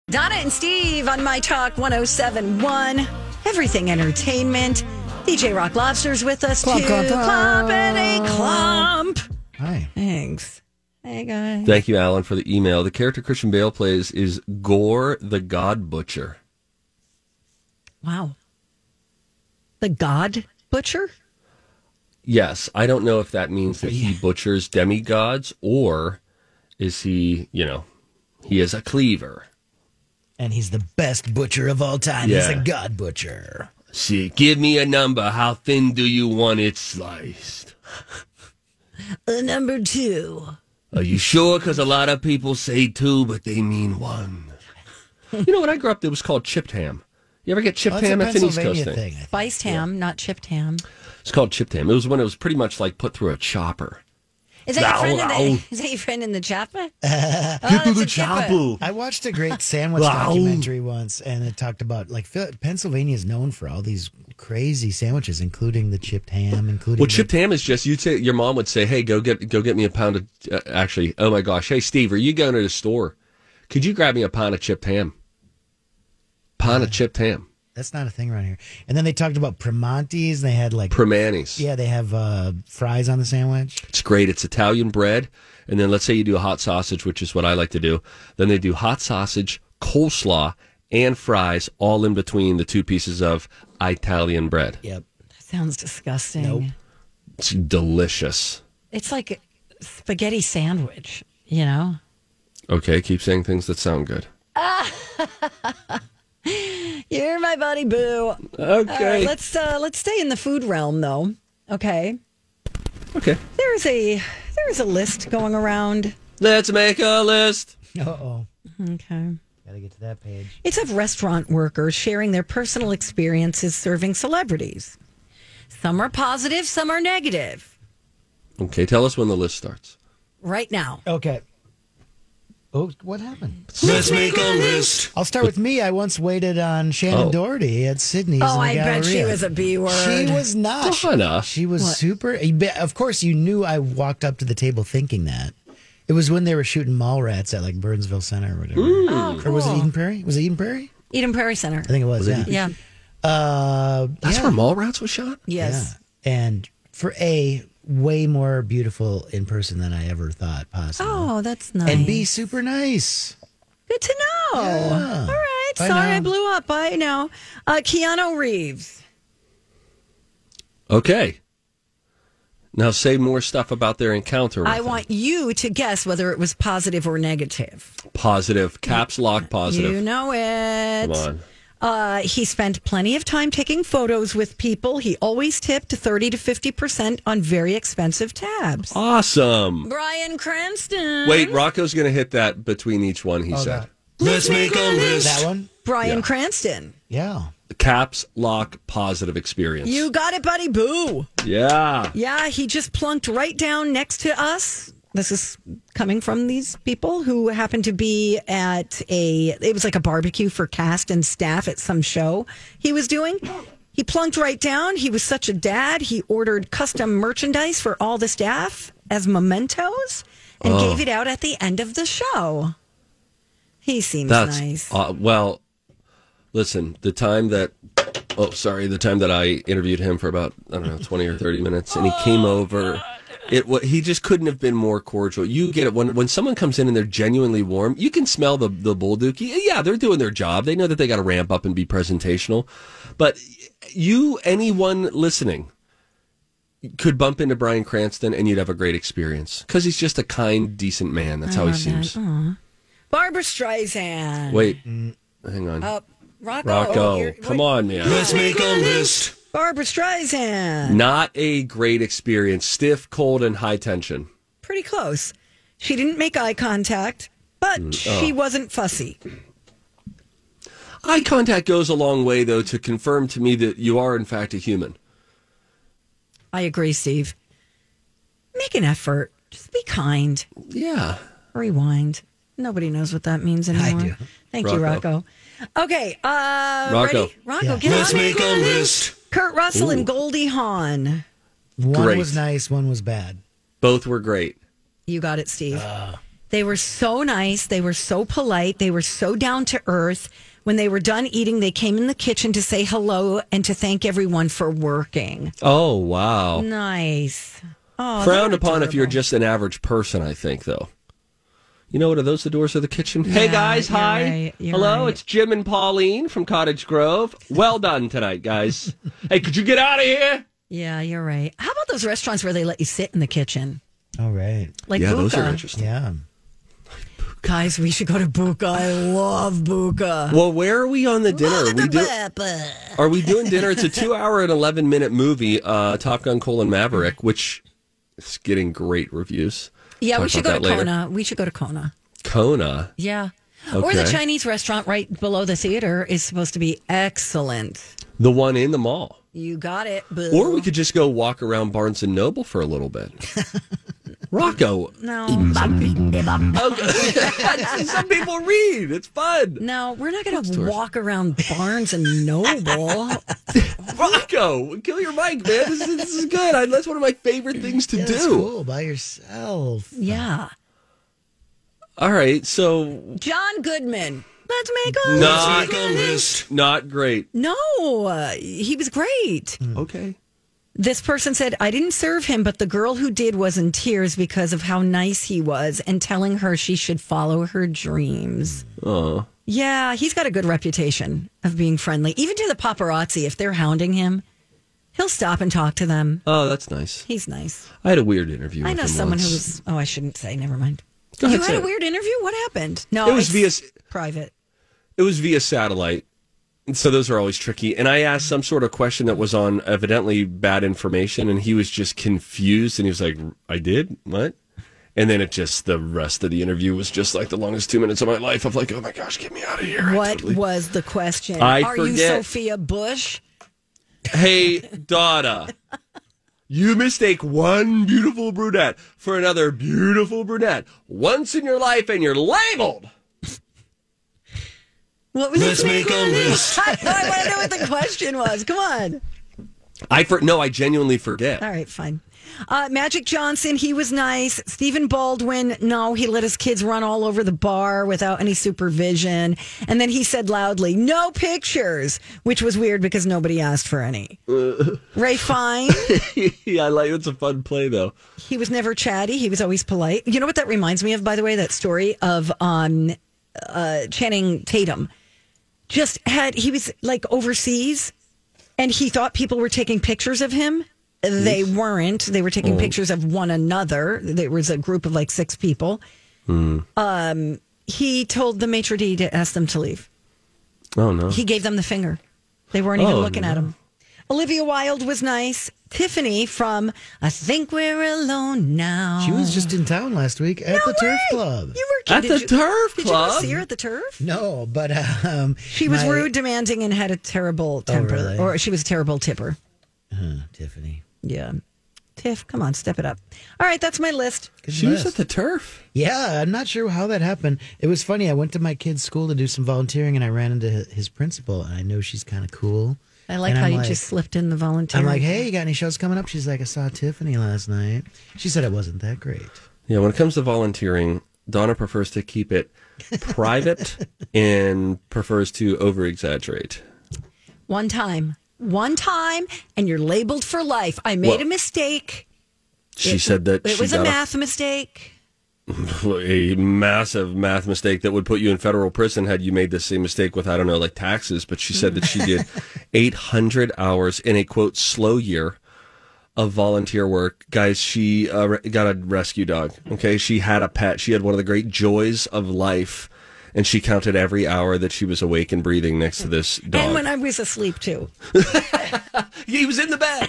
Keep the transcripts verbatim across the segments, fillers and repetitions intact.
Donna and Steve on My Talk one oh seven point one. Everything Entertainment. D J Rock Lobster's with us, Clump, too. clump, clump. Clump and a clump. Hi. Thanks. Hey, guys. Thank you, Alan, for the email. The character Christian Bale plays is Gore the God Butcher. Wow. The God Butcher? Yes. I don't know if that means that he butchers demigods, or is he, you know, he is a cleaver. And he's the best butcher of all time. Yeah. He's a God butcher. See, give me a number. How thin do you want it sliced? Uh, number two. Are you sure? Because a lot of people say two, but they mean one. You know, when I grew up, it was called chipped ham. You ever get chipped Well, ham? that's That's a an East Coast Pennsylvania thing. thing. I think. Spiced ham, not chipped ham. It's called chipped ham. It was when it was pretty much like put through a chopper. Is that, Ow, your, friend ow. in the, is that your friend in the chopper? Get to the chopper. I watched a great sandwich Wow. documentary once, and it talked about, like, Phil- Pennsylvania is known for all these crazy sandwiches, including the chipped ham, including Well, the- chipped ham is just, you'd say, your mom would say, hey, go get go get me a pound of, uh, actually, oh my gosh, hey, Steve, are you going to the store? Could you grab me a pound of chipped ham? Pound of chipped ham. That's not a thing around here. And then they talked about Primanti's. They had, like, Primanti's. yeah, they have uh, fries on the sandwich. It's great. It's Italian bread. And then let's say you do a hot sausage, which is what I like to do. Then they do hot sausage, coleslaw, and fries all in between the two pieces of Italian bread. Yep. That sounds disgusting. Nope. It's delicious. It's like a spaghetti sandwich, you know? Okay, keep saying things that sound good. You're my buddy, boo. Okay. All right, let's uh, let's stay in the food realm, though. Okay. Okay. There's a there's a list going around. Let's make a list. Uh-oh. Okay. Got to get to that page. It's of restaurant workers sharing their personal experiences serving celebrities. Some are positive, some are negative. Okay, tell us when the list starts. Right now. Okay. Oh, what happened? Let's make a list. I'll start with me. I once waited on Shannon Oh. Doherty at Sydney's. Oh, in the I bet she Galleria. was a B word. She was not. Donna. She was What? super. you bet- Of course, you knew I walked up to the table thinking that. It was when they were shooting Mallrats at like Burnsville Center or whatever. Oh, Or was it cool. Eden Prairie? Was it Eden Prairie? Eden Prairie Center. I think it was. yeah. Yeah. Uh, That's yeah. where Mallrats was shot? Yes. Yeah. And for A, way more beautiful in person than I ever thought possible. Oh, that's nice. And B, super nice. Good to know. Yeah. All right. Bye Sorry now. I blew up. Bye now. Uh, Keanu Reeves. Okay. Now say more stuff about their encounter with I him. want you to guess whether it was positive or negative. Positive. Caps lock positive. You know it. Come on. Uh, he spent plenty of time taking photos with people. He always tipped thirty to fifty percent on very expensive tabs. Awesome. Bryan Cranston. Wait, Rocco's going to hit that between each one, he Oh, said. that- Let's make a list. That one? Bryan Yeah. Cranston. Yeah. Caps lock positive experience. You got it, buddy. Boo. Yeah. Yeah, he just plunked right down next to us. This is coming from these people who happened to be at a, it was like a barbecue for cast and staff at some show he was doing. He plunked right down. He was such a dad. He ordered custom merchandise for all the staff as mementos and Oh. gave it out at the end of the show. He seems That's nice. uh, well. Listen, the time that oh, sorry, the time that I interviewed him for about I don't know twenty or thirty minutes, and he came over. It wa- he just couldn't have been more cordial. You get it when when someone comes in and they're genuinely warm. You can smell the the bull dookie. Yeah, they're doing their job. They know that they got to ramp up and be presentational. But you, anyone listening, could bump into Bryan Cranston and you'd have a great experience because he's just a kind, decent man. That's how he seems. Barbara Streisand. Wait, hang on. Uh, Rocco. Rocco, You're- come wait. on, man. Let's make a list. Barbara Streisand. Not a great experience. Stiff, cold, and high tension. Pretty close. She didn't make eye contact, but oh. she wasn't fussy. Eye contact goes a long way, though, to confirm to me that you are, in fact, a human. I agree, Steve. Make an effort. Just be kind. Yeah. Rewind. Nobody knows what that means anymore. I do. Thank you, Rocco. Rocco. Okay, uh, Rocco. ready? Rocco, Yeah. get Let's on make it. a list. Kurt Russell Ooh. and Goldie Hawn. One Great. was nice, one was bad. Both were great. You got it, Steve. They were so nice. They were so polite. They were so down to earth. When they were done eating, they came in the kitchen to say hello and to thank everyone for working. Oh, wow. Nice. Oh, Frowned they're upon if you're adorable. just an average person, I think, though. You know what? Are those the doors of the kitchen? Yeah, hey, guys. you're Hi. right, you're Hello. right. It's Jim and Pauline from Cottage Grove. Well done tonight, guys. Hey, could you get out of here? Yeah, you're right. How about those restaurants where they let you sit in the kitchen? All right. Like yeah, Buka. those are interesting. Yeah. Guys, we should go to Buka. I love Buka. Well, where are we on the dinner? Are we, do- are we doing dinner? It's a two-hour and eleven-minute movie, uh, Top Gun: Colon Maverick, which is getting great reviews. Yeah, Talk we should about go to that later. Kona. We should go to Kona. Kona. Yeah. Or the Okay. Chinese restaurant right below the theater is supposed to be excellent. The one in the mall. You got it. Boo. Or we could just go walk around Barnes and Noble for a little bit. Rocco. No. Okay. Some people read. It's fun. No, we're not going to walk around Barnes and Noble. Rocco, kill your mic, man. This is, this is good. I, that's one of my favorite things to Yeah, do. that's cool. By yourself. Yeah. All right, so John Goodman. Let's make a not, list. not great. No, uh, he was great. Okay. This person said, I didn't serve him, but the girl who did was in tears because of how nice he was and telling her she should follow her dreams. Oh. Yeah, he's got a good reputation of being friendly. Even to the paparazzi, if they're hounding him, he'll stop and talk to them. Oh, that's nice. He's nice. I had a weird interview. I with know him someone once. who was, oh, I shouldn't say, never mind. Go You ahead, had say a it. weird interview? What happened? No, It was it's via private. It was via satellite. And so those are always tricky. And I asked some sort of question that was on evidently bad information, and he was just confused. And he was like, I did? What? And then it just, the rest of the interview was just like the longest two minutes of my life of like, oh my gosh, get me out of here. I What totally- was the question? I Are you forget. Sophia Bush? Hey, Donna, you mistake one beautiful brunette for another beautiful brunette once in your life, and you're labeled. What was Let's it? make a list. I, I want to know what the question was. Come on. I for no, I genuinely forget. All right, fine. Uh, Magic Johnson, he was nice. Stephen Baldwin, no, he let his kids run all over the bar without any supervision. And then he said loudly, no pictures, which was weird because nobody asked for any. Uh. Ray Fine, Yeah, I like it's a fun play though. he was never chatty. He was always polite. You know what that reminds me of, by the way? That story of um, uh, Channing Tatum. Just had, he was like overseas and he thought people were taking pictures of him. They weren't. They were taking pictures of one another. There was a group of like six people. Um, he told the maitre d' to ask them to leave. Oh no. He gave them the finger. They weren't even Oh, looking at no. him. Olivia Wilde was nice. Tiffany from I Think We're Alone Now. She was just in town last week at No the Turf way! Club. You were At did the you- Turf Did you go Club? see her at the Turf? No, but um, She was my- rude, demanding, and had a terrible temper. really? Or she was a terrible tipper. Huh, Tiffany. Yeah. Tiff, come on, step it up. All right, that's my list. Good She was list. at the turf. Yeah, I'm not sure how that happened. It was funny. I went to my kid's school to do some volunteering, and I ran into his principal, and I know she's kind of cool. I like And how I'm you like- just slipped in the volunteer. I'm like, hey, you got any shows coming up? She's like, I saw Tiffany last night. She said it wasn't that great. Yeah, when it comes to volunteering, Donna prefers to keep it private and prefers to over exaggerate. One time. One time, and you're labeled for life. I made Well, a mistake. She It- said that It she was a got math mistake. a massive math mistake that would put you in federal prison had you made the same mistake with, I don't know, like taxes. But she said that she did eight hundred hours in a, quote, slow year of volunteer work. Guys, she uh, re- got a rescue dog, okay? She had a pet. She had one of the great joys of life, and she counted every hour that she was awake and breathing next to this dog. And when I was asleep, too. He was in the bed.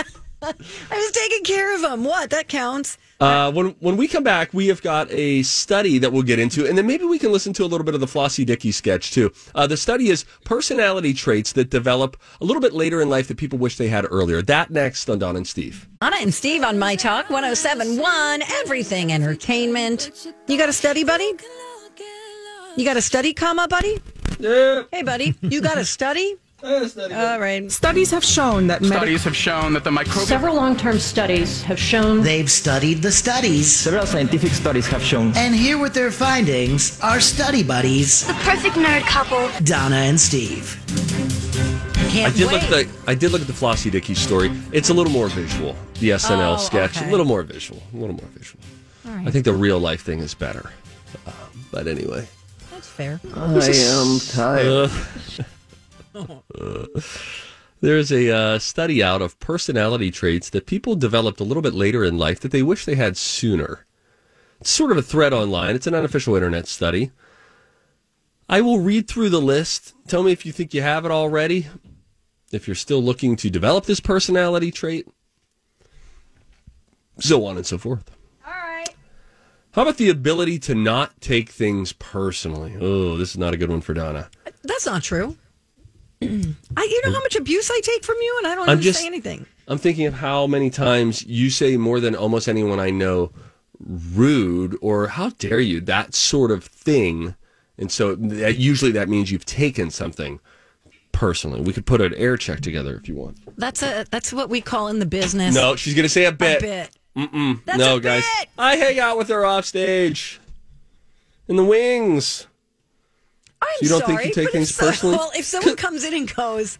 I was taking care of him. What? That counts. Uh, when when we come back, we have got a study that we'll get into, and then maybe we can listen to a little bit of the Flossie Dickey sketch, too. Uh, the study is personality traits that develop a little bit later in life that people wish they had earlier. That next on Don and Steve. Anna and Steve on My Talk one oh seven point one, Everything Entertainment. You got a study, buddy? You got a study, comma, buddy? Yeah. Hey, buddy, you got a study? All right. Studies have shown that medic- Studies have shown that the microbial... Several long-term studies have shown... They've studied the studies. Several scientific studies have shown... And here with their findings are study buddies, The perfect nerd couple. Donna and Steve. Can't I did wait. look at the I did look at the Flossie Dickey story. It's a little more visual. The S N L Oh, sketch, okay. a little more visual, a little more visual. All right. I think the real life thing is better. Uh, but anyway, That's fair. I am tired. uh, there's a uh, study out of personality traits that people developed a little bit later in life that they wish they had sooner. It's sort of a thread online. It's an unofficial internet study. I will read through the list. Tell me if you think you have it already. If you're still looking to develop this personality trait, so on and so forth. All right. How about the ability to not take things personally? Oh, this is not a good one for Donna. That's not true. I, you know how much abuse I take from you, and I don't I'm even just- say anything. I'm thinking of how many times you say more than almost anyone I know rude or how dare you, that sort of thing. And so that, usually that means you've taken something personally. We could put an air check together if you want. That's a that's what we call in the business. No, she's going to say a a bit. bit. Mm-mm. That's no, a guys. bit. I hang out with her off stage in the wings. I'm So you don't sorry, think you take but things if so- personally? Well, if someone comes in and goes,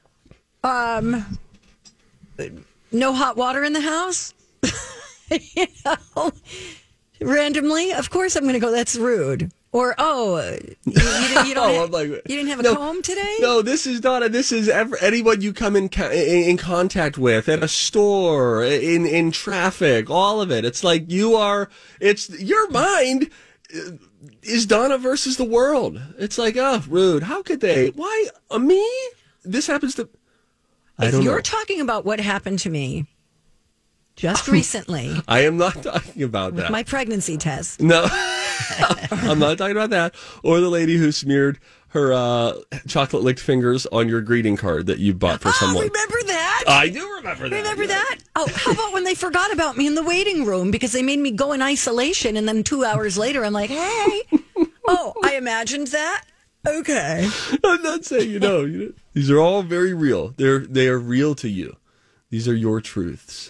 um, no hot water in the house, you know, randomly, of course I'm going to go, that's rude. Or, oh, you, you, didn't, you, don't Oh, have, I'm like- you didn't have a No, comb today? No, this is not. This is ever, anyone you come in co- in in contact with at a store, in in traffic, all of it. It's like you are. It's your mind uh, is Donna versus the world. It's like, oh, rude. How could they? Why uh, me? This happens to. I If don't you're know. talking about what happened to me just recently I am not talking about with that. my pregnancy test. No, I'm not talking about that. Or the lady who smeared her uh, chocolate licked fingers on your greeting card that you bought for Oh, someone. remember that? I do remember that. Remember yeah. that? Oh, how about when they forgot about me in the waiting room because they made me go in isolation, and then two hours later, I'm like, hey, oh, I imagined that. Okay. I'm not saying you know. You know. These are all very real. They're they are real to you. These are your truths.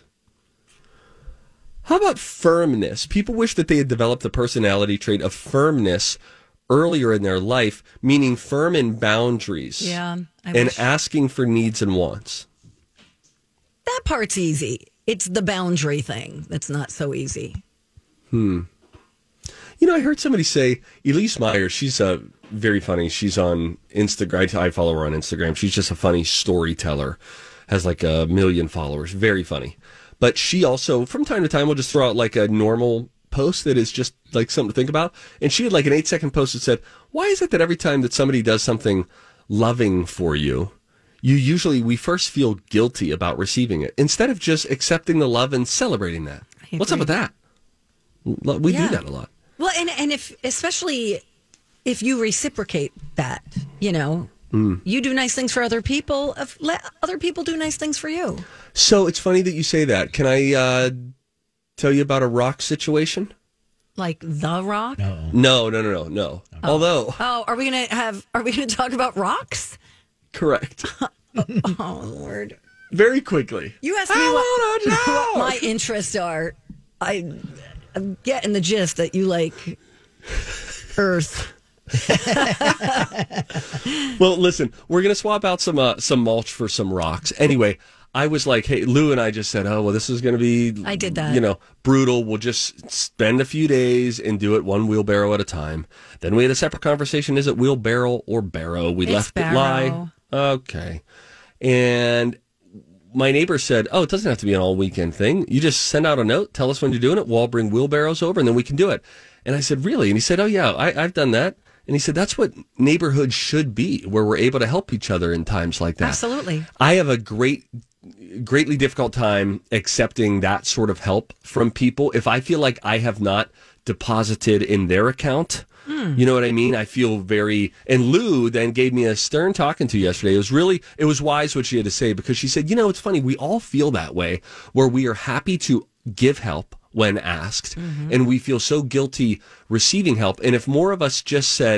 How about firmness? People wish that they had developed the personality trait of firmness earlier in their life, meaning firm in boundaries. Yeah. I and wish- asking for needs and wants. that part's easy. It's the boundary thing that's not so easy. You know, I heard somebody say, Elise Meyer, she's uh, very funny. She's on Instagram. I follow her on Instagram. She's just a funny storyteller. Has like a million followers. Very funny. But she also, from time to time, will just throw out like a normal post that is just like something to think about. And she had like an eight second post that said, why is it that every time that somebody does something loving for you, you usually, we first feel guilty about receiving it instead of just accepting the love and celebrating that? I What's up agree. with that? Lo- We Yeah. do that a lot. Well, and, and if, especially if you reciprocate that, you know, Mm. you do nice things for other people, if, let other people do nice things for you. So it's funny that you say that. Can I uh, tell you about a rock situation? Like The Rock. No. No, no, no, no, no. Although, Oh, are we going to have, are we going to talk about rocks? correct. Oh, Lord. Very quickly. You asked me I what, wanna know. what my interests are. I, I'm getting the gist that you like Earth. Well, listen, we're going to swap out some uh, some mulch for some rocks. Anyway, I was like, hey, Lou and I just said, oh, well, this is going to be, I did that. you know, brutal. We'll just spend a few days and do it one wheelbarrow at a time. Then we had a separate conversation. Is it wheelbarrow or barrow? We It's left it lie. barrow. Okay. And my neighbor said, oh, it doesn't have to be an all weekend thing. You just send out a note, tell us when you're doing it. We'll all bring wheelbarrows over and then we can do it. And I said, really? And he said, oh, yeah, I, I've done that. And he said, that's what neighborhood should be, where we're able to help each other in times like that. Absolutely. I have a great, greatly difficult time accepting that sort of help from people. If I feel like I have not deposited in their account, you know what I mean? I feel very, and Lou then gave me a stern talking to yesterday. It was really, it was wise what she had to say, because she said, you know, it's funny. We all feel that way, where we are happy to give help when asked, and we feel so guilty receiving help. And if more of us just said,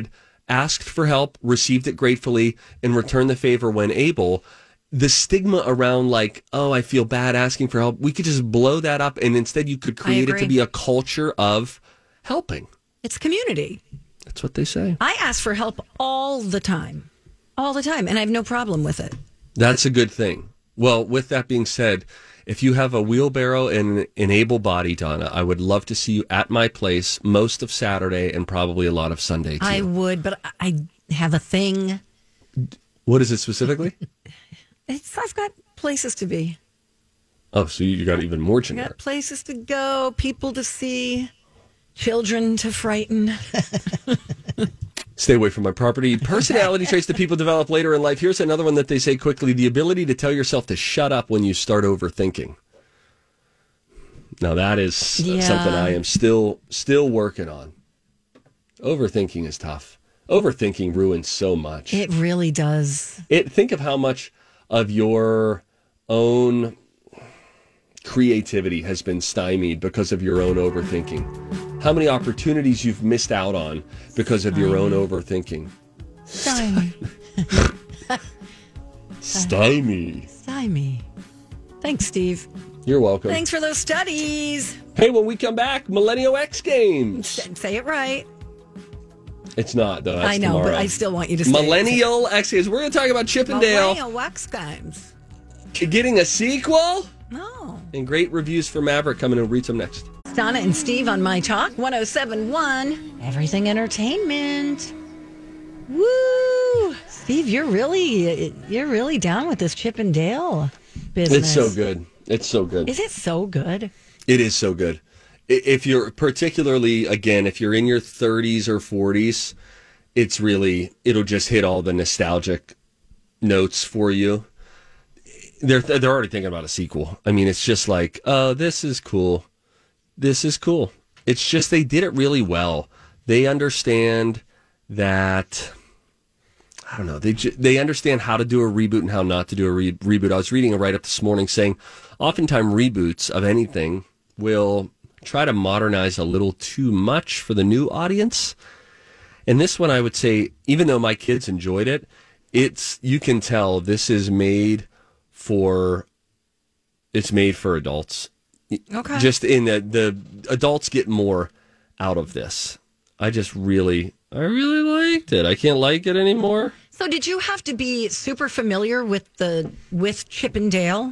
asked for help, received it gratefully, and returned the favor when able. The stigma around like, oh, I feel bad asking for help, we could just blow that up, and instead you could create it to be a culture of helping. It's community. That's what they say. I ask for help all the time. All the time, and I have no problem with it. That's a good thing. Well, with that being said, if you have a wheelbarrow and an able body, Donna, I would love to see you at my place most of Saturday and probably a lot of Sunday, too. I would, but I have a thing. What is it specifically? It's, I've got places to be. Oh, so you got even more I've generic. got places to go, people to see, children to frighten. Stay away from my property. Personality traits that people develop later in life. Here's another one that they say quickly. The ability to tell yourself to shut up when you start overthinking. Now, that is yeah. something I am still still working on. Overthinking is tough. Overthinking ruins so much. It really does. It. Think of how much of your own creativity has been stymied because of your own overthinking. How many opportunities you've missed out on because of your own overthinking. Stymie. Stymie. Stymie. Thanks, Steve. You're welcome. Thanks for those studies. Hey, when we come back, Millennial X Games. Say it right. It's not, though. That's I know, tomorrow. but I still want you to say Millennial X Games. We're going to talk about Chippendale. Millennial Wax Games. Getting a sequel? No. And great reviews for Maverick coming in. Read some next. Donna and Steve on My Talk one oh seven point one. Everything Entertainment. Woo! Steve, you're really you're really down with this Chippendale business. It's so good. It's so good. Is it so good? It is so good. I- If you're particularly, again, if you're in your thirties or forties, it's really, it'll just hit all the nostalgic notes for you. They're they're already thinking about a sequel. I mean, it's just like, oh, this is cool. This is cool. It's just they did it really well. They understand that, I don't know, they ju- they understand how to do a reboot and how not to do a re- reboot. I was reading a write-up this morning saying oftentimes reboots of anything will try to modernize a little too much for the new audience. And this one, I would say, even though my kids enjoyed it, it's you can tell this is made for it's made for adults. Okay. Just in that the adults get more out of this. I just really, I really liked it. I can't like it anymore. So did you have to be super familiar with the with Chippendale?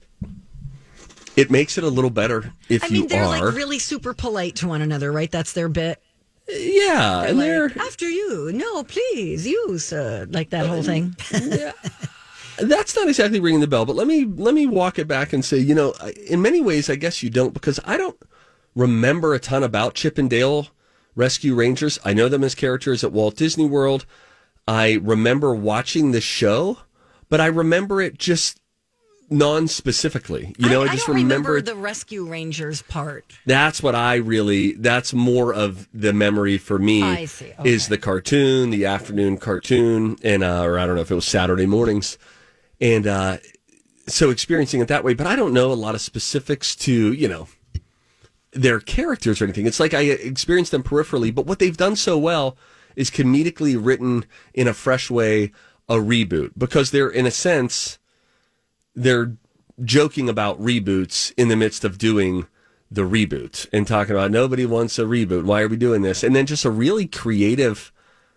It makes it a little better if I mean, you they're are. like really super polite to one another, right? That's their bit. Yeah, They're and like, they're after you. No, please, you, sir. Like that whole thing. yeah. That's not exactly ringing the bell, but let me let me walk it back and say, you know, in many ways, I guess you don't, because I don't remember a ton about Chippendale Rescue Rangers. I know them as characters at Walt Disney World. I remember watching the show, but I remember it just non-specifically. You know, I, I, just I don't remember, remember the Rescue Rangers part. That's what I really, that's more of the memory for me. I see. Okay. Is the cartoon, the afternoon cartoon, and uh, or I don't know if it was Saturday mornings. And uh, so experiencing it that way, but I don't know a lot of specifics to, you know, their characters or anything. It's like I experienced them peripherally, but what they've done so well is comedically written in a fresh way a reboot, because they're, in a sense, they're joking about reboots in the midst of doing the reboot and talking about nobody wants a reboot. Why are we doing this? And then just a really creative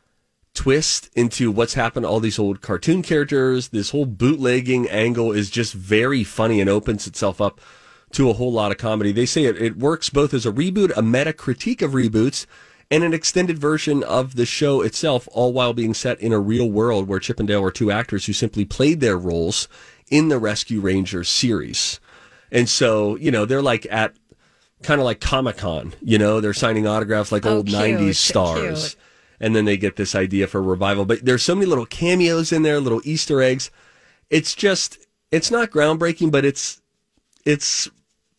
twist into what's happened to all these old cartoon characters. This whole bootlegging angle is just very funny and opens itself up to a whole lot of comedy. They say it, it works both as a reboot, a meta critique of reboots, and an extended version of the show itself, all while being set in a real world where Chip and Dale were two actors who simply played their roles in the Rescue Rangers series. And so, you know, they're like at kind of like Comic-Con, you know, they're signing autographs like Oh, old cute, nineties stars. cute. And then they get this idea for revival. But there's so many little cameos in there, little Easter eggs. It's just, it's not groundbreaking, but it's, it's,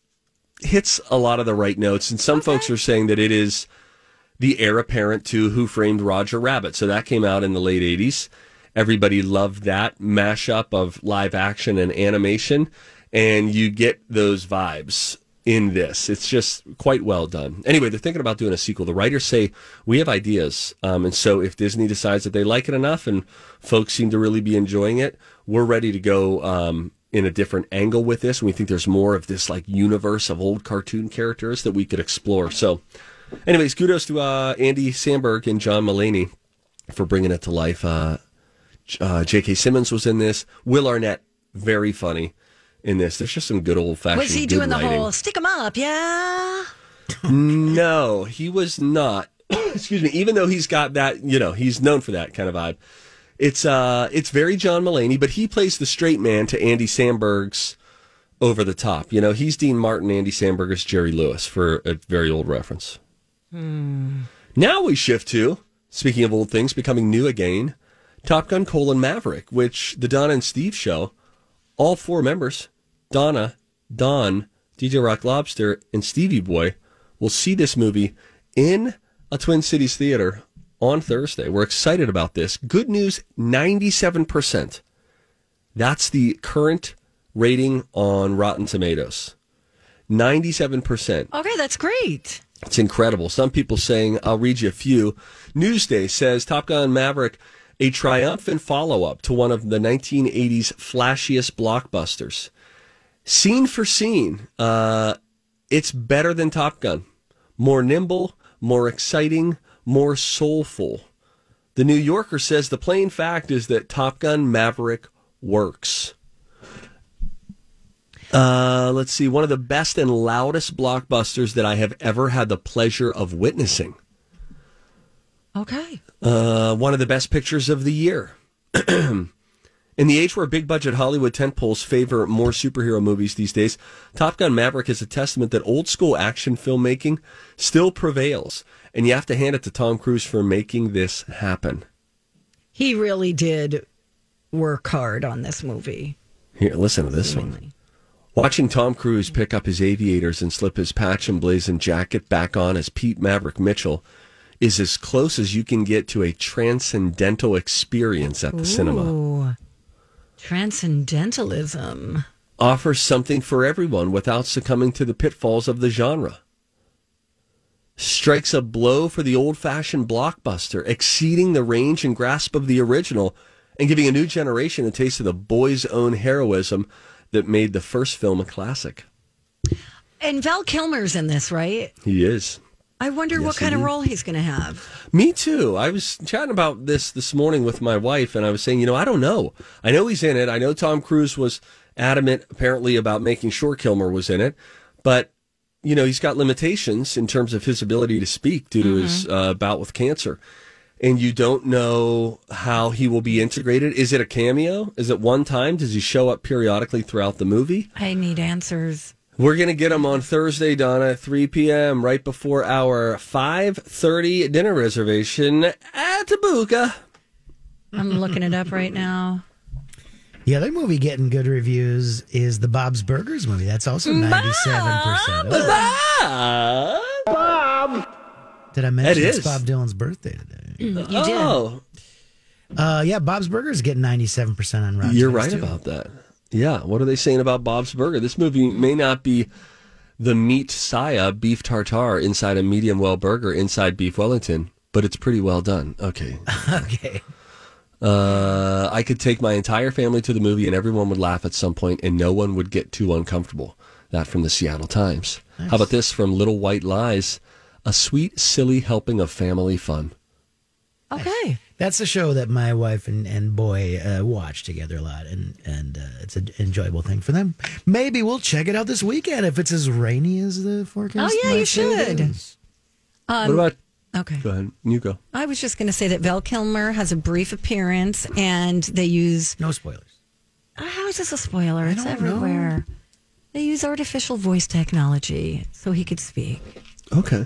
hits a lot of the right notes. And some Okay. folks are saying that it is the heir apparent to Who Framed Roger Rabbit. So that came out in the late eighties. Everybody loved that mashup of live action and animation. And you get those vibes in this. It's just quite well done. Anyway, they're thinking about doing a sequel. The writers say, we have ideas. Um, and so if Disney decides that they like it enough and folks seem to really be enjoying it, we're ready to go um, in a different angle with this. And we think there's more of this like universe of old cartoon characters that we could explore. So anyways, kudos to uh, Andy Samberg and John Mulaney for bringing it to life. Uh, uh, J K. Simmons was in this. Will Arnett, very funny in this. There's just some good old-fashioned Was he good doing the writing. whole stick 'em up, yeah? No, he was not. Excuse me. Even though he's got that, you know, he's known for that kind of vibe. It's uh, it's very John Mulaney, but he plays the straight man to Andy Samberg's over the top. You know, he's Dean Martin, Andy Samberg is Jerry Lewis, for a very old reference. Hmm. Now we shift to, speaking of old things becoming new again, Top Gun colon Maverick, which the Donna and Steve show, all four members, Donna, Don, D J Rock Lobster, and Stevie Boy, will see this movie in a Twin Cities theater on Thursday. We're excited about this. Good news, ninety-seven percent. That's the current rating on Rotten Tomatoes. ninety-seven percent. Okay, that's great. It's incredible. Some people saying, I'll read you a few. Newsday says Top Gun Maverick, a triumphant follow-up to one of the nineteen eighties flashiest blockbusters. Scene for scene, uh, it's better than Top Gun. More nimble, more exciting, more soulful. The New Yorker says the plain fact is that Top Gun Maverick works. Uh, let's see, one of the best and loudest blockbusters that I have ever had the pleasure of witnessing. Okay. Uh, one of the best pictures of the year. In the age where big-budget Hollywood tentpoles favor more superhero movies these days, Top Gun Maverick is a testament that old-school action filmmaking still prevails. And you have to hand it to Tom Cruise for making this happen. He really did work hard on this movie. Here, listen to this one. Watching Tom Cruise pick up his aviators and slip his patch and blazoned jacket back on as Pete Maverick Mitchell is as close as you can get to a transcendental experience at the Ooh. cinema. Transcendentalism. Offers something for everyone without succumbing to the pitfalls of the genre. Strikes a blow for the old-fashioned blockbuster, exceeding the range and grasp of the original and giving a new generation a taste of the boy's own heroism that made the first film a classic. And Val Kilmer's in this, right? He is. I wonder Yes, what kind of indeed. role he's going to have. Me too. I was chatting about this this morning with my wife, and I was saying, you know, I don't know. I know he's in it. I know Tom Cruise was adamant, apparently, about making sure Kilmer was in it. But, you know, he's got limitations in terms of his ability to speak due to Mm-hmm. his uh, bout with cancer. And you don't know how he will be integrated. Is it a cameo? Is it one time? Does he show up periodically throughout the movie? I need answers. We're going to get him on Thursday, Donna, three p.m., right before our five thirty dinner reservation at Tabuka. I'm looking it up right now. The other movie getting good reviews is the Bob's Burgers movie. That's also ninety-seven percent. Bob! Bob! Did I mention It it's is. Bob Dylan's birthday today? You did. Oh, Uh, yeah, Bob's Burgers getting ninety-seven percent on Rotten you're Tomatoes, right too. about that. Yeah, what are they saying about Bob's Burger? This movie may not be the meat saya beef tartare inside a medium well burger inside beef Wellington, but it's pretty well done. Okay. Okay. Uh, I could take my entire family to the movie and everyone would laugh at some point and no one would get too uncomfortable. That from the Seattle Times. How about this from Little White Lies? A sweet, silly helping of family fun. Okay. That's a show that my wife and, and boy uh, watch together a lot, and, and uh, it's an enjoyable thing for them. Maybe we'll check it out this weekend if it's as rainy as the forecast. Oh, yeah, might you say it should. is. Um, what about, Okay. go ahead, you go. I was just going to say that Val Kilmer has a brief appearance, and they use. No spoilers. Uh, How is this a spoiler? It's don't know. everywhere. They use artificial voice technology so he could speak. Okay.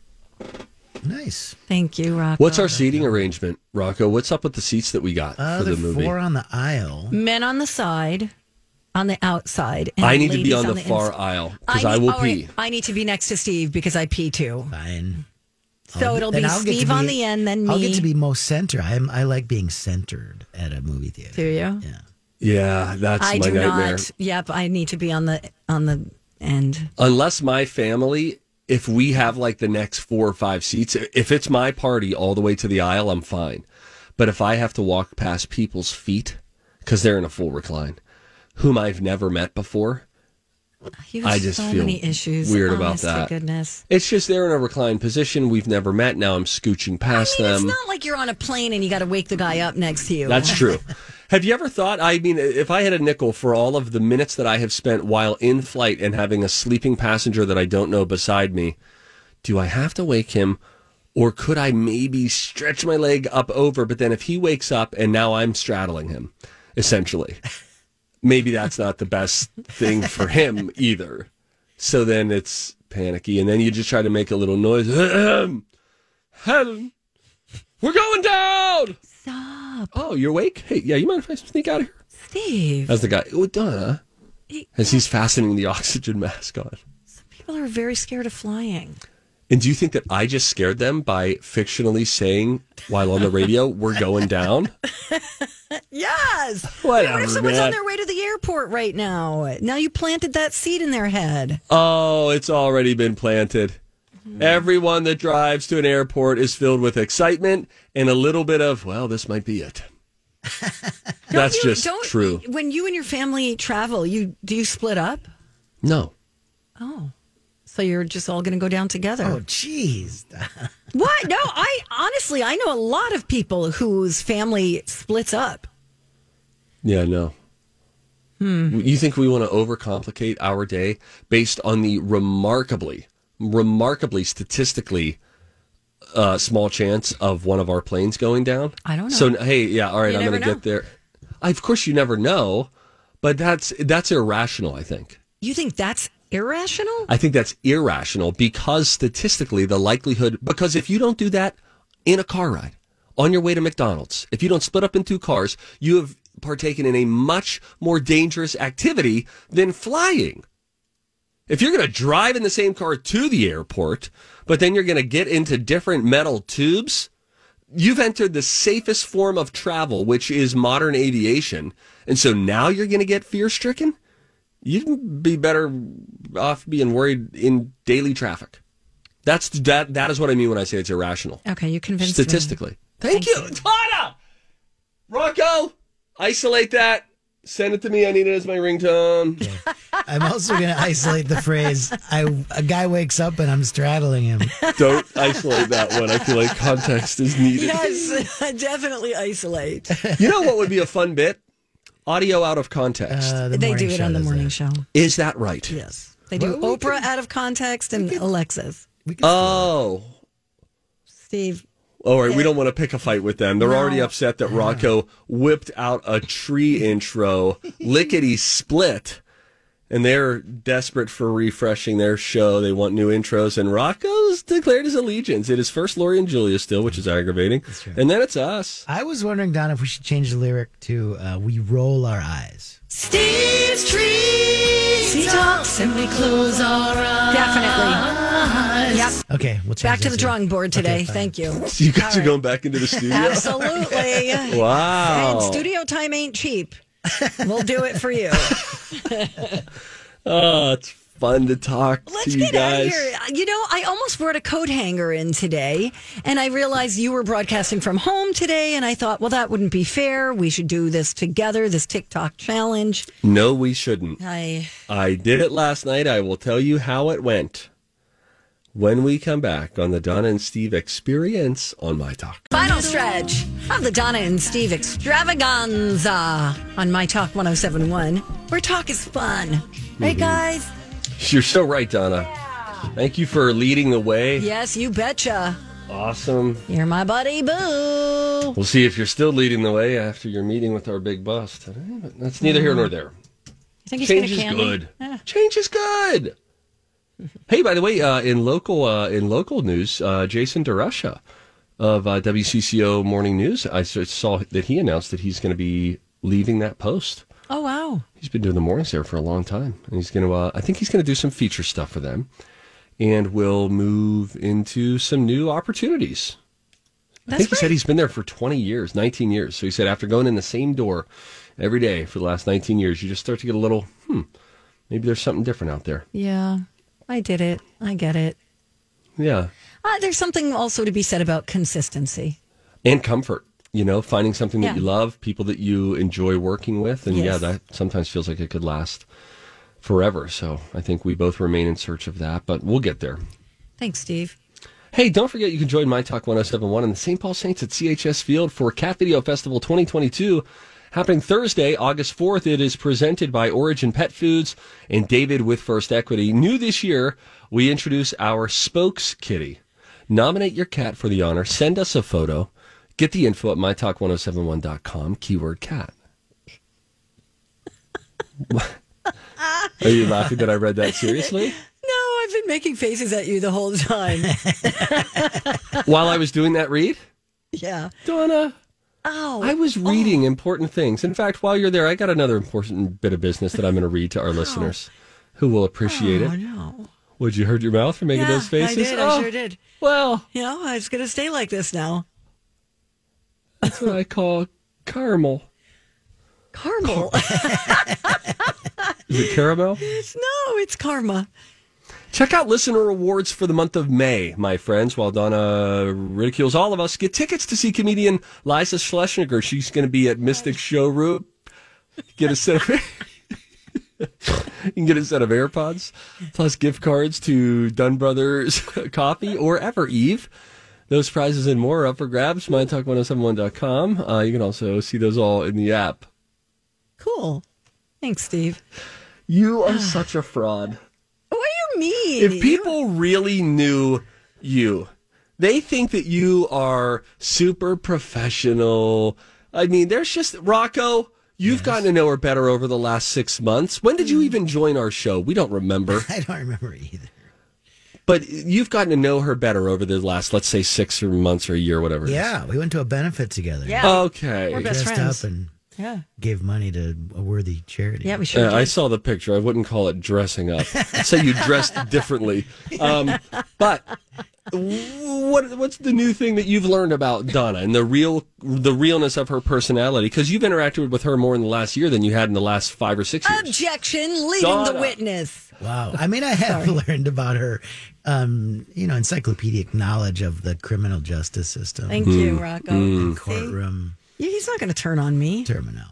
Nice. Thank you, Rocco. What's our seating arrangement, Rocco? What's up with the seats that we got Uh, for the there are movie? four on the aisle. Men on the side, on the outside. And I need to be ladies on the, the far inside. aisle because I, need- will all pee. right, I need to be next to Steve because I pee too. Fine. So I'll- it'll then be I'll get to Steve on be- the end, then me. I'll get to be most center. I'm, I like being centered at a movie theater. Do you? Yeah. Yeah, that's I my do nightmare. not. Yep, I need to be on the on the And unless my family, if we have like the next four or five seats, if it's my party all the way to the aisle, I'm fine. But if I have to walk past people's feet because they're in a full recline, whom I've never met before, you have I just so feel many issues. weird Honest about to that. Goodness. It's just they're in a reclined position. We've never met. Now I'm scooching past I mean, them. it's not like you're on a plane and you got to wake the guy up next to you. That's true. Have you ever thought, I mean, if I had a nickel for all of the minutes that I have spent while in flight and having a sleeping passenger that I don't know beside me, do I have to wake him, or could I maybe stretch my leg up over, but then if he wakes up and now I'm straddling him, essentially, maybe that's not the best thing for him either. So then it's panicky, and then you just try to make a little noise. Helen, Helen, we're going down. Stop. Oh, you're awake? Hey, yeah, you mind if I sneak out of here? Steve. As the guy, oh, Donna, He- as he's fastening the oxygen mask on. People are very scared of flying. And do you think that I just scared them by fictionally saying while on the radio, we're going down? Yes. Whatever, What if someone's man. on their way to the airport right now? Now you planted that seed in their head. Oh, it's already been planted. Everyone that drives to an airport is filled with excitement and a little bit of, well, this might be it. That's you- just don't- true. When you and your family travel, you do you split up? No. Oh. So you're just all going to go down together. Oh, jeez. What? No, I honestly, I know a lot of people whose family splits up. Yeah, no. You think we want to overcomplicate our day based on the remarkably, remarkably statistically uh, small chance of one of our planes going down? I don't know. So, hey, yeah, all right, You I'm going never to know. get there. Of course, you never know, but that's that's irrational, I think. You think that's irrational? I think that's irrational because statistically, the likelihood, because if you don't do that in a car ride on your way to McDonald's, if you don't split up in two cars, you have partaken in a much more dangerous activity than flying. If you're going to drive in the same car to the airport, but then you're going to get into different metal tubes, you've entered the safest form of travel, which is modern aviation. And so now you're going to get fear-stricken? You'd be better off being worried in daily traffic. That's that. That is what I mean when I say it's irrational. Okay, you convinced Statistically. me. Thank, Thank you. you. Tana! Rocco, isolate that. Send it to me. I need it as my ringtone. I'm also going to isolate the phrase, I, a guy wakes up and I'm straddling him. Don't isolate that one. I feel like context is needed. Yes, definitely isolate. You know what would be a fun bit? Audio out of context. Uh, the They morning do it show on the does morning that. show. is that right? Yes. They do Well, we Oprah could- out of context and Alexis. We can Oh. Steve, All right, we don't want to pick a fight with them. They're No. already upset that Rocco whipped out a tree intro, lickety split, and they're desperate for refreshing their show. They want new intros, and Rocco's declared his allegiance. It is first Lori and Julia still, which is aggravating, and then it's us. I was wondering, Don, if we should change the lyric to uh, We Roll Our Eyes. Steve's Trees. He talks and we close our eyes. Definitely. Yep. Okay, we'll change Back to that the to- drawing board today. Okay, fine. Thank you. So you guys All are right. going back into the studio? Absolutely. Wow. And studio time ain't cheap. We'll do it for you. Oh, it's fun to talk Let's to you get out of guys. here. You know, I almost brought a coat hanger in today, and I realized you were broadcasting from home today, and I thought, well, that wouldn't be fair. We should do this together, this TikTok challenge. No, we shouldn't. I I did it last night. I will tell you how it went when we come back on the Donna and Steve Experience on My Talk. Final stretch of the Donna and Steve extravaganza on My Talk one oh seven point one, where talk is fun. Right, guys? You're so right, Donna. Thank you for leading the way. Yes, you betcha. Awesome. You're my buddy, boo. We'll see if you're still leading the way after your meeting with our big boss today, but that's neither here nor there. You think he's Change going is to can good. me? Eh. Change is good. Hey, by the way, uh, in local uh, in local news, uh, Jason DeRusha of uh, W C C O Morning News, I s- saw that he announced that he's going to be leaving that post. Oh, wow. He's been doing the mornings there for a long time, and he's going to. Uh, I think he's going to do some feature stuff for them, and will move into some new opportunities. I That's think he great. said he's been there for twenty years, nineteen years. So he said after going in the same door every day for the last nineteen years, you just start to get a little, hmm, Maybe there's something different out there. Yeah, I did it. I get it. Yeah. Uh, there's something also to be said about consistency. And comfort, you know, finding something Yeah. that you love, people that you enjoy working with. And Yes. yeah, that sometimes feels like it could last forever. So I think we both remain in search of that, but we'll get there. Thanks, Steve. Hey, don't forget you can join My Talk ten seventy-one and the Saint Paul Saints at C H S Field for Cat Video Festival twenty twenty-two. Happening Thursday, August fourth. It is presented by Origin Pet Foods and David with First Equity. New this year, we introduce our Spokes Kitty. Nominate your cat for the honor. Send us a photo. Get the info at my talk ten seventy-one dot com, keyword cat. Are you laughing that I read that seriously? No, I've been making faces at you the whole time. While I was doing that read? Yeah. Donna, Oh. I was reading important things. In fact, while you're there, I got another important bit of business that I'm going to read to our listeners who will appreciate Oh, it. no. Would you hurt your mouth for making Yeah, those faces? I did. Oh, I sure did. Well, You know, I was going to stay like this now. that's what I call caramel. Caramel. Is it caramel? It's, no, it's karma. Check out listener awards for the month of May, my friends. While Donna ridicules all of us, get tickets to see comedian Liza Schlesinger. She's going to be at Mystic Showroom. Get a set of you can get a set of AirPods plus gift cards to Dunn Brothers Coffee or Ever Eve. Those prizes and more are up for grabs. my talk ten seventy-one dot com. Uh, you can also see those all in the app. Cool. Thanks, Steve. You are such a fraud. What do you mean? If people really knew you, they think that you are super professional. I mean, there's just, Rocco, you've Yes. gotten to know her better over the last six months. When did you even join our show? We don't remember. I don't remember either. But you've gotten to know her better over the last, let's say, six or months or a year, whatever it is. Yeah, we went to a benefit together. Yeah. Okay. We're best Dressed friends. up and Yeah. gave money to a worthy charity. Yeah, we sure Uh, did. I saw the picture. I wouldn't call it dressing up. I'd say you dressed differently. Um, but what what's the new thing that you've learned about Donna and the real the realness of her personality? Because you've interacted with her more in the last year than you had in the last five or six years. Objection, leaving Donna. the witness. Wow. I mean, I have learned about her, um, you know, encyclopedic knowledge of the criminal justice system Thank you, Rocco. and See? courtroom Yeah, he's not going to turn on me. terminology.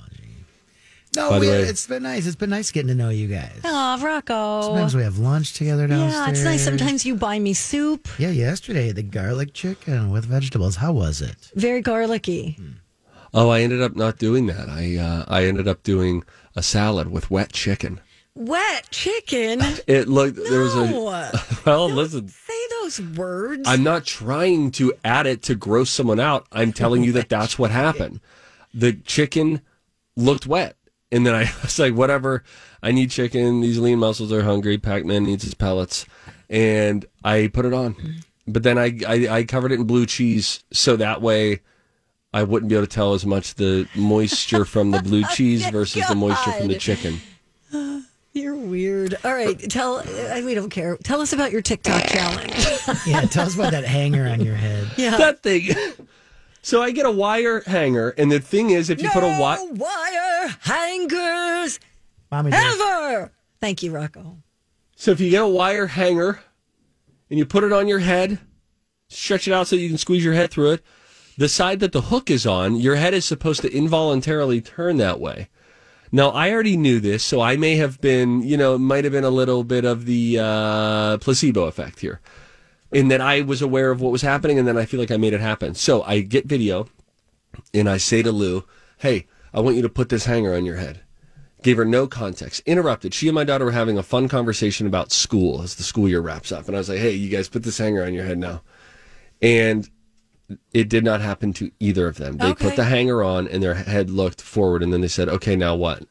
No, By the we, way- it's been nice. It's been nice getting to know you guys. Oh, Rocco. Sometimes we have lunch together downstairs. Yeah, it's nice. Sometimes you buy me soup. Yeah, yesterday the garlic chicken with vegetables. How was it? Very garlicky. Oh, I ended up not doing that. I uh, I ended up doing a salad with wet chicken. Wet chicken. It looked there was a No. well. Listen, Say those words. I'm not trying to add it to gross someone out. I'm telling you that that's what happened. The chicken looked wet. And then I was like, whatever, I need chicken. These lean muscles are hungry. Pac-Man needs his pellets. And I put it on. But then I, I, I covered it in blue cheese so that way I wouldn't be able to tell as much the moisture from the blue cheese versus the moisture from the God. chicken. You're weird. All right, tell. Uh, we don't care. Tell us about your TikTok challenge. Yeah, tell us about that hanger on your head. Yeah. That thing. So I get a wire hanger. And the thing is, if you put a No wire... wire hangers Mommy did. ever. Thank you, Rocco. So if you get a wire hanger and you put it on your head, stretch it out so you can squeeze your head through it, the side that the hook is on, your head is supposed to involuntarily turn that way. Now, I already knew this, so I may have been, you know, it might have been a little bit of the uh, placebo effect here, in that I was aware of what was happening, and then I feel like I made it happen. So I get video, and I say to Lou, hey, I want you to put this hanger on your head. Gave her no context. Interrupted. She and my daughter were having a fun conversation about school as the school year wraps up. And I was like, hey, you guys put this hanger on your head now. And it did not happen to either of them. They Okay. put the hanger on and their head looked forward. And then they said, okay, now what?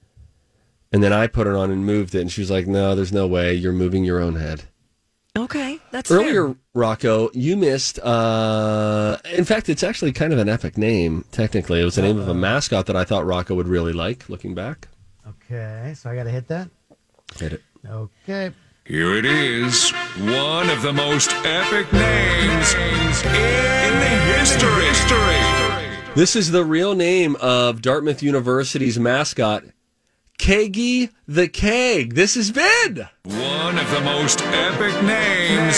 And then I put it on and moved it. And she was like, no, there's no way. You're moving your own head. Okay, that's Earlier, fair. Rocco, you missed, uh, in fact, it's actually kind of an epic name, technically. It was the name of a mascot that I thought Rocco would really like, looking back. Okay, so I got to hit that? Hit it. Okay. Here it is, one of the most epic names in history. history. This is the real name of Dartmouth University's mascot, Keggy the Keg. This has been One of the most epic names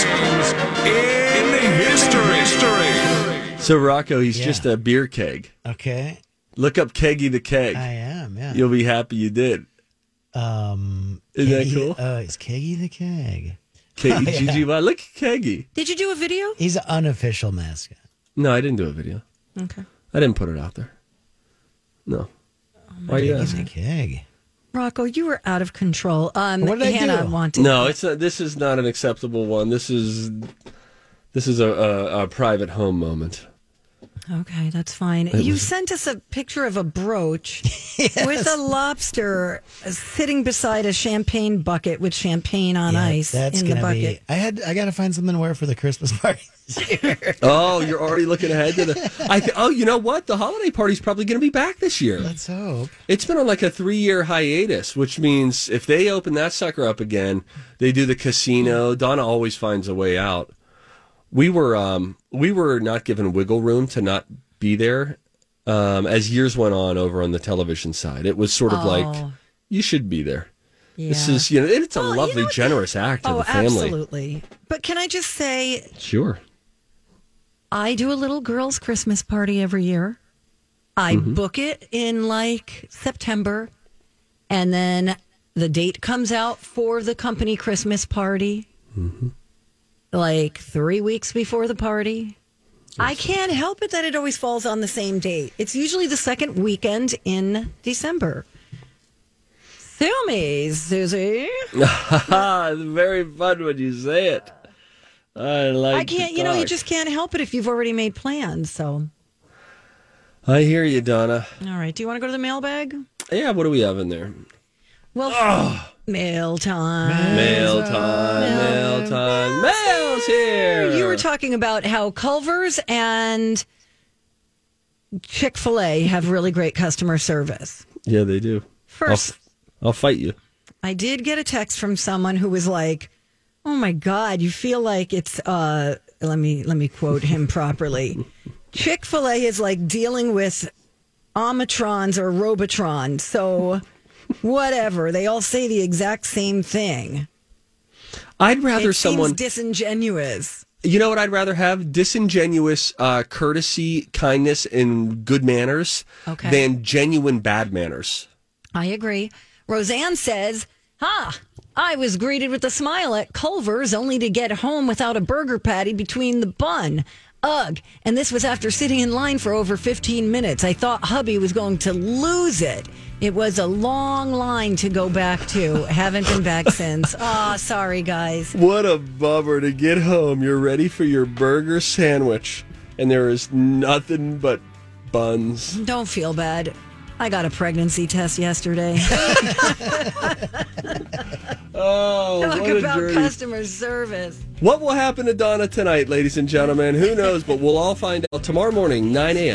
in history. history. So Rocco, he's Yeah. just a beer keg. Okay. Look up Keggy the Keg. I am, yeah. You'll be happy you did. Um, Isn't that Keggy- cool? Uh, it's Keggy the Keg. Keggy G G Y. Look at Keggy. Did you do a video? He's an unofficial mascot. No, I didn't do a video. Okay. I didn't put it out there. No. Why you Keggy the asking? Keg. Rocco, you were out of control. Um, What did I Hannah do? wanted. No, it's not, this is not an acceptable one. This is this is a, a, a private home moment. Okay, that's fine. You sent us a picture of a brooch with a lobster sitting beside a champagne bucket with champagne on Yeah, ice that's in the gonna bucket. be. I had. I got to find something to wear for the Christmas party this year. Oh, you're already looking ahead to the. I th- oh, you know what? The holiday party's probably going to be back this year. Let's hope. It's been on like a three year hiatus, which means if they open that sucker up again, they do the casino. Donna always finds a way out. We were um, we were not given wiggle room to not be there um, as years went on over on the television side. It was sort of Oh. like you should be there. Yeah. This is you know it's a Well, you lovely, know what? generous act of Oh, the family. absolutely. But can I just say, Sure. I do a little girls' Christmas party every year. I Mm-hmm. book it in like September, and then the date comes out for the company Christmas party Mm-hmm. like three weeks before the party. I can't help it that it always falls on the same date. It's usually the second weekend in December. Sue me, Susie. Very fun when you say it. I like. I can't, to you know, you talk. just can't help it if you've already made plans. So, I hear you, Donna. all right. Do you want to go to the mailbag? Yeah, what do we have in there? Well, mail time. Mail time, mail time, mail's here. You were talking about how Culver's and Chick-fil-A have really great customer service. Yeah, they do. First, I'll, I'll fight you. I did get a text from someone who was like, "Oh my God, you feel like it's." Uh, let me let me quote him properly. Chick-fil-A is like dealing with Omitrons or Robotron, so whatever. They all say the exact same thing. I'd rather It someone. seems disingenuous. You know what I'd rather have? Disingenuous uh, courtesy, kindness, and good manners Okay. than genuine bad manners. I agree. Roseanne says, "Ha! I was greeted with a smile at Culver's only to get home without a burger patty between the bun. Ugh. And this was after sitting in line for over fifteen minutes. I thought hubby was going to lose it. It was a long line to go back to. Haven't been back since. Aw, sorry, guys. What a bummer to get home. You're ready for your burger sandwich, and there is nothing but buns. Don't feel bad. I got a pregnancy test yesterday. Oh, Talk what a about journey. customer service. What will happen to Donna tonight, ladies and gentlemen? Who knows? But we'll all find out tomorrow morning, nine a.m.